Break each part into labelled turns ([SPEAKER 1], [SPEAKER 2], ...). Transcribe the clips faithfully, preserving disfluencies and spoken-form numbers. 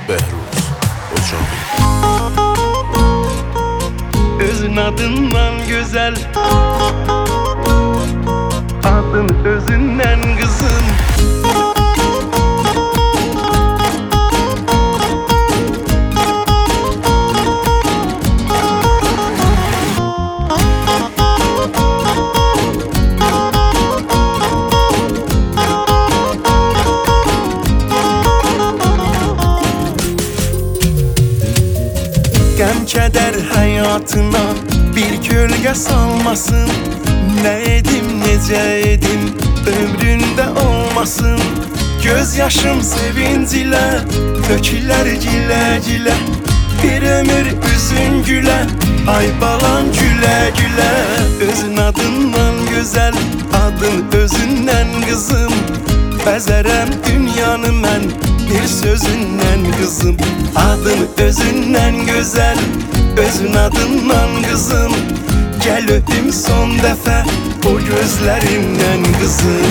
[SPEAKER 1] Bəhruz Ocağı.
[SPEAKER 2] Özün adından güzel, adın özünden kızım. Gəm kədər həyatına bir kölgə salmasın. Nə edim, necə edim, ömründə olmasın. Göz yaşım sevinc ilə tökülər gilə-gilə. Bir ömür üzün gülə, ay balan gülə-gülə. Özün adından gözəl, adın özündən qızım. Bəzərəm dünyanı mən bir sözündən qızım. Adın özündən gözəl, özün adından qızım. Gəl öpüm son dəfə o gözlərindən qızım.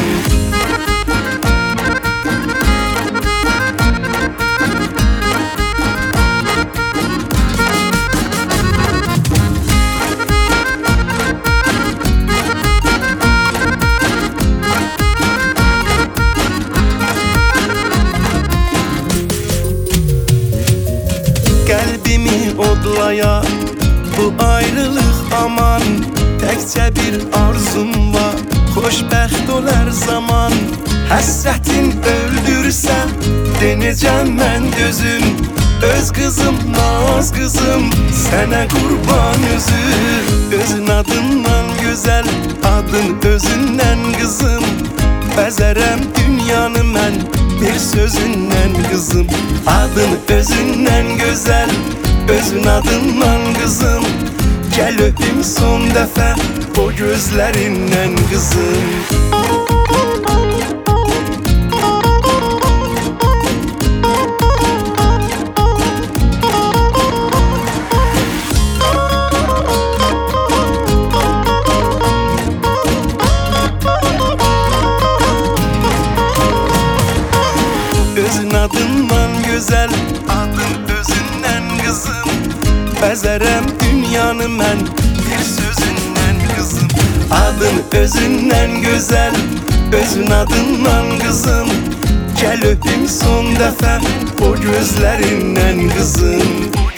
[SPEAKER 2] Qəlbimi odlaya bu ayrılıq aman. Təkcə bir arzum var, xoşbəxt ol hər zaman. Həsrətin öldürsə, denəcəm mən dözüm. Öz qızım, naz qızım, sənə qurban özüm. Özün adından gözəl, adın özündən qızım. Bəzərəm dünyanı mən bir sözündən qızım. Adın özündən gözəl, özün adından qızım. Gəl öpüm son dəfə o gözlərindən qızım. Özün adından gözəl, adın özündən qızım. Bəzərəm dünyanı mən bir sözündən qızım. Adın özündən gözəl, özün adından qızım. Gəl öpüm son dəfə o gözlərindən qızım.